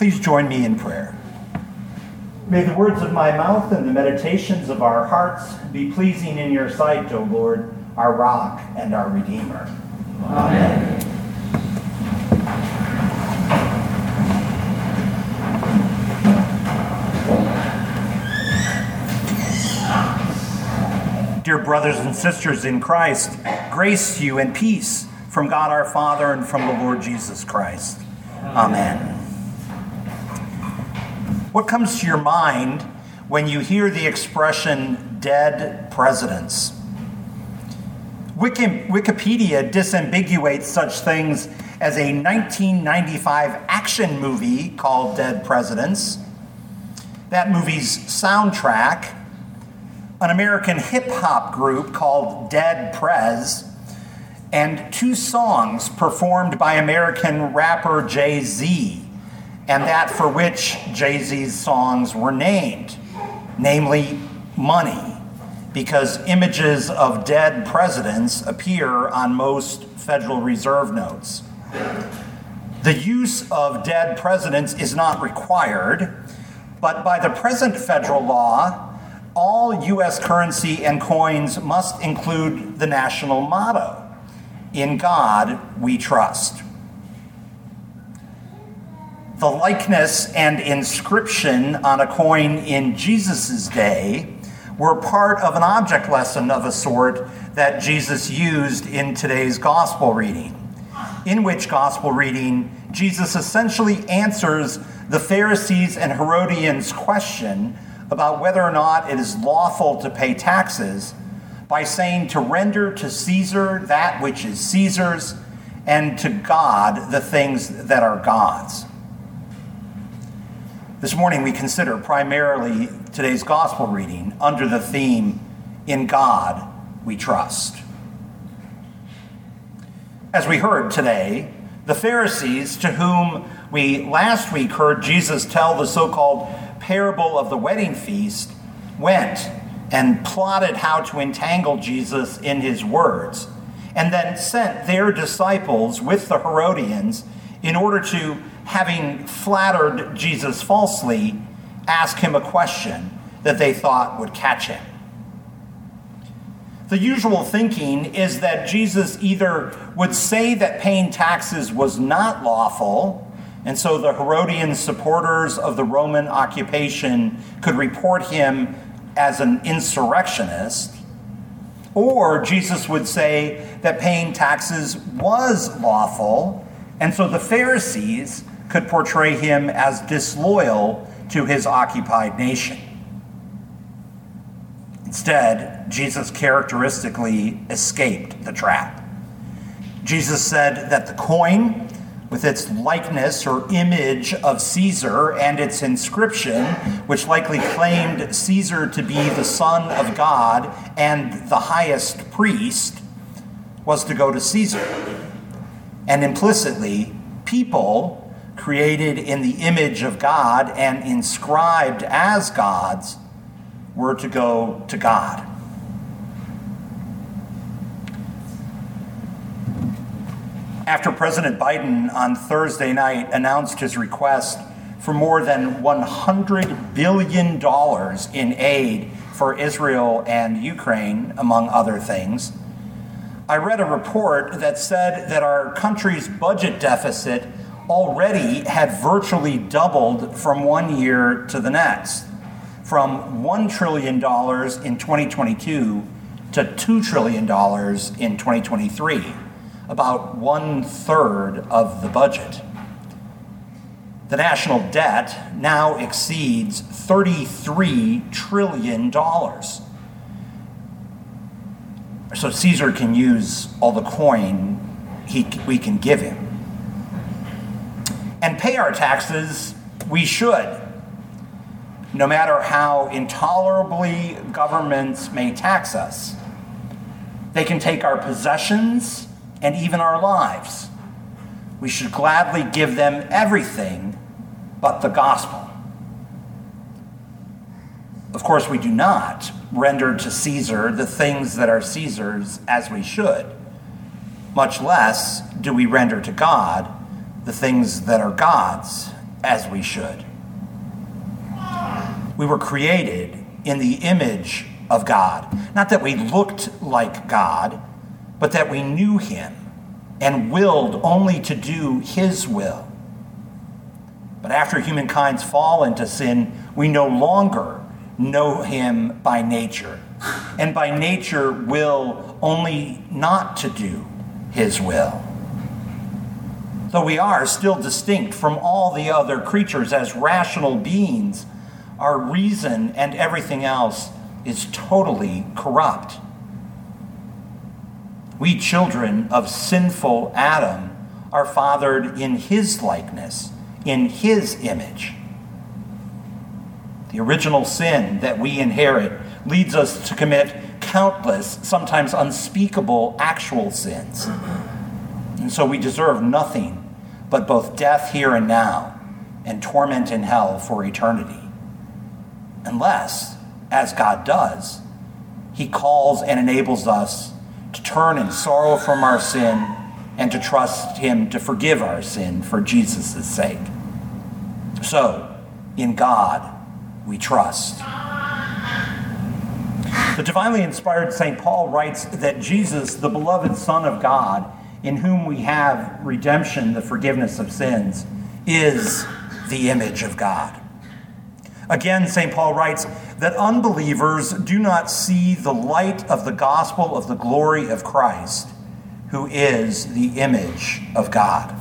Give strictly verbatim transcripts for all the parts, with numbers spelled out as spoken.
Please join me in prayer. May the words of my mouth and the meditations of our hearts be pleasing in your sight, O Lord, our rock and our Redeemer. Amen. Dear brothers and sisters in Christ, grace to you and peace from God our Father and from the Lord Jesus Christ. Amen. What comes to your mind when you hear the expression dead presidents? Wiki- Wikipedia disambiguates such things as a nineteen ninety-five action movie called Dead Presidents, that movie's soundtrack, an American hip-hop group called Dead Prez, and two songs performed by American rapper Jay-Z, and that for which Jay-Z's songs were named, namely Money, because images of dead presidents appear on most Federal Reserve notes. The use of dead presidents is not required, but by the present federal law, all U S currency and coins must include the national motto, "In God We Trust." The likeness and inscription on a coin in Jesus' day were part of an object lesson of a sort that Jesus used in today's gospel reading, in which gospel reading Jesus essentially answers the Pharisees' and Herodians' question about whether or not it is lawful to pay taxes by saying to render to Caesar that which is Caesar's and to God the things that are God's. This morning we consider primarily today's gospel reading under the theme, "In God We Trust." As we heard today, the Pharisees, to whom we last week heard Jesus tell the so-called parable of the wedding feast, went and plotted how to entangle Jesus in his words, and then sent their disciples with the Herodians in order to, having flattered Jesus falsely, ask him a question that they thought would catch him. The usual thinking is that Jesus either would say that paying taxes was not lawful, and so the Herodian supporters of the Roman occupation could report him as an insurrectionist, or Jesus would say that paying taxes was lawful, and so the Pharisees could portray him as disloyal to his occupied nation. Instead, Jesus characteristically escaped the trap. Jesus said that the coin, with its likeness or image of Caesar and its inscription, which likely claimed Caesar to be the Son of God and the highest priest, was to go to Caesar. And implicitly, people created in the image of God and inscribed as gods were to go to God. After President Biden on Thursday night announced his request for more than one hundred billion dollars in aid for Israel and Ukraine, among other things, I read a report that said that our country's budget deficit already had virtually doubled from one year to the next, from one trillion dollars in twenty twenty-two to two trillion dollars in twenty twenty-three. About one-third of the budget. The national debt now exceeds thirty-three trillion dollars. So Caesar can use all the coin he, we can give him. And pay our taxes, we should, no matter how intolerably governments may tax us. They can take our possessions and even our lives. We should gladly give them everything but the gospel. Of course, we do not render to Caesar the things that are Caesar's as we should. Much less do we render to God the things that are God's as we should. We were created in the image of God. Not that we looked like God, but that we knew him and willed only to do his will. But after humankind's fall into sin, we no longer know him by nature, and by nature will only not to do his will. Though we are still distinct from all the other creatures as rational beings, our reason and everything else is totally corrupt. We children of sinful Adam are fathered in his likeness, in his image. The original sin that we inherit leads us to commit countless, sometimes unspeakable, actual sins. And so we deserve nothing but both death here and now and torment in hell for eternity. Unless, as God does, he calls and enables us to turn in sorrow from our sin and to trust him to forgive our sin for Jesus' sake. So, in God, we trust. The divinely inspired Saint Paul writes that Jesus, the beloved Son of God, in whom we have redemption, the forgiveness of sins, is the image of God. Again, Saint Paul writes that unbelievers do not see the light of the gospel of the glory of Christ, who is the image of God.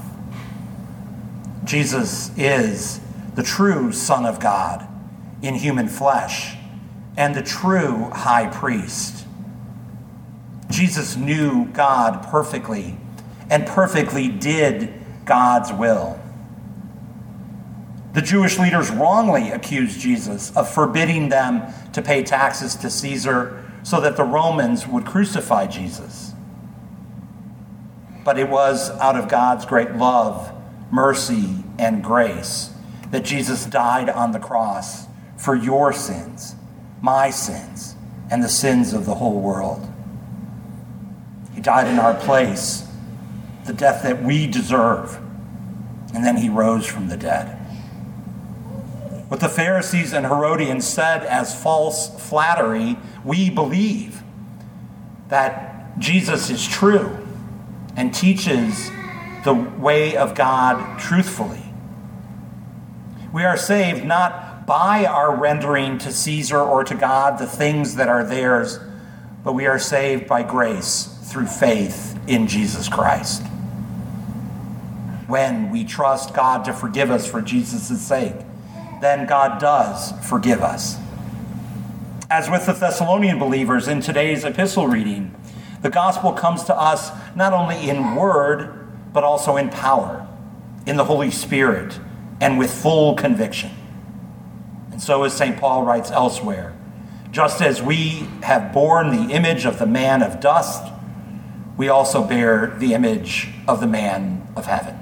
Jesus is the true Son of God in human flesh and the true high priest. Jesus knew God perfectly and perfectly did God's will. The Jewish leaders wrongly accused Jesus of forbidding them to pay taxes to Caesar so that the Romans would crucify Jesus. But it was out of God's great love, mercy, and grace that Jesus died on the cross for your sins, my sins, and the sins of the whole world. He died in our place, the death that we deserve, and then he rose from the dead. What the Pharisees and Herodians said as false flattery, we believe that Jesus is true and teaches the way of God truthfully. We are saved not by our rendering to Caesar or to God the things that are theirs, but we are saved by grace through faith in Jesus Christ. When we trust God to forgive us for Jesus' sake, then God does forgive us. As with the Thessalonian believers in today's epistle reading, the gospel comes to us not only in word, but also in power, in the Holy Spirit, and with full conviction. And so as Saint Paul writes elsewhere, just as we have borne the image of the man of dust, we also bear the image of the man of heaven.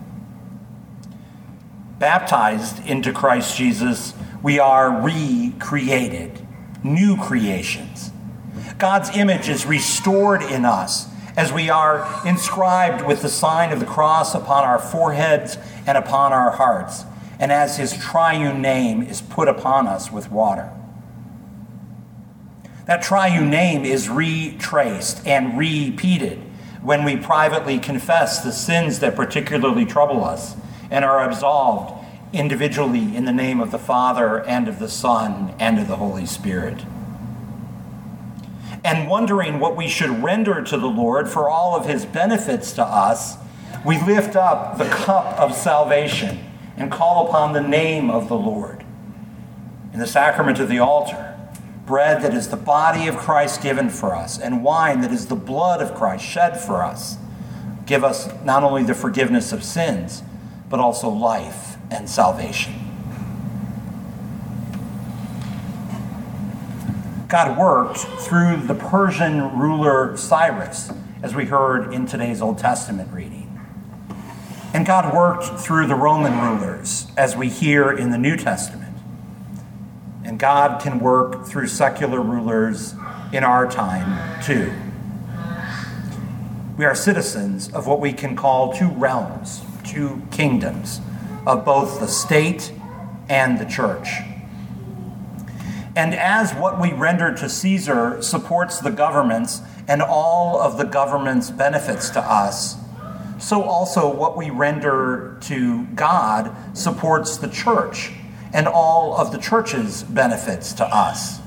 Baptized into Christ Jesus, we are recreated, new creations. God's image is restored in us as we are inscribed with the sign of the cross upon our foreheads and upon our hearts, and as his triune name is put upon us with water. That triune name is retraced and repeated when we privately confess the sins that particularly trouble us and are absolved individually in the name of the Father and of the Son and of the Holy Spirit. And wondering what we should render to the Lord for all of his benefits to us, we lift up the cup of salvation and call upon the name of the Lord. In the sacrament of the altar, bread that is the body of Christ given for us, and wine that is the blood of Christ shed for us, give us not only the forgiveness of sins, but also life and salvation. God worked through the Persian ruler Cyrus, as we heard in today's Old Testament reading. And God worked through the Roman rulers, as we hear in the New Testament. And God can work through secular rulers in our time, too. We are citizens of what we can call two realms, two kingdoms, of both the state and the church. And as what we render to Caesar supports the governments and all of the government's benefits to us, so also what we render to God supports the church and all of the church's benefits to us.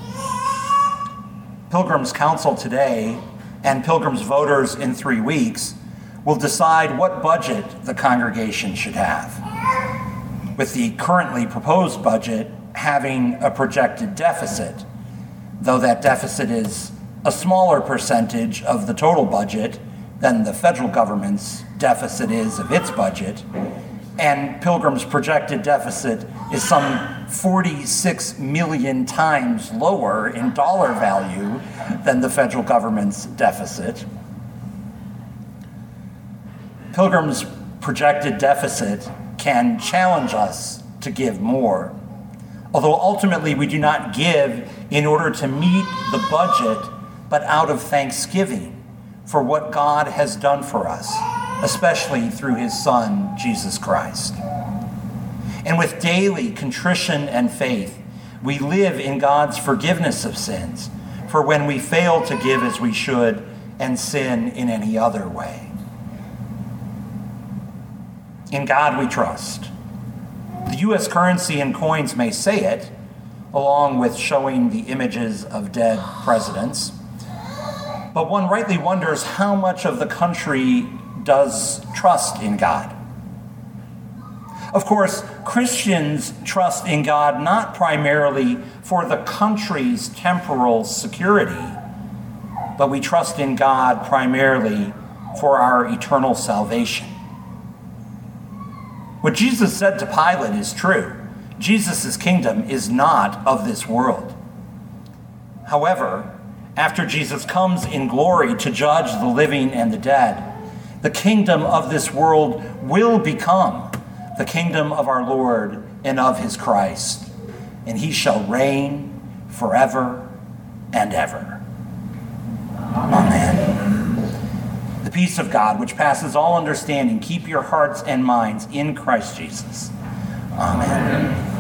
Pilgrims Council today and Pilgrims voters in three weeks will decide what budget the congregation should have, with the currently proposed budget having a projected deficit, though that deficit is a smaller percentage of the total budget than the federal government's deficit is of its budget, and Pilgrim's projected deficit is some forty-six million times lower in dollar value than the federal government's deficit. Pilgrim's projected deficit can challenge us to give more, although ultimately we do not give in order to meet the budget, but out of thanksgiving for what God has done for us, especially through his Son, Jesus Christ. And with daily contrition and faith, we live in God's forgiveness of sins for when we fail to give as we should and sin in any other way. In God we trust. The U S currency and coins may say it, along with showing the images of dead presidents, but one rightly wonders how much of the country does trust in God. Of course, Christians trust in God not primarily for the country's temporal security, but we trust in God primarily for our eternal salvation. What Jesus said to Pilate is true. Jesus' kingdom is not of this world. However, after Jesus comes in glory to judge the living and the dead, the kingdom of this world will become the kingdom of our Lord and of his Christ, and he shall reign forever and ever. Amen. The peace of God, which passes all understanding, keep your hearts and minds in Christ Jesus. Amen.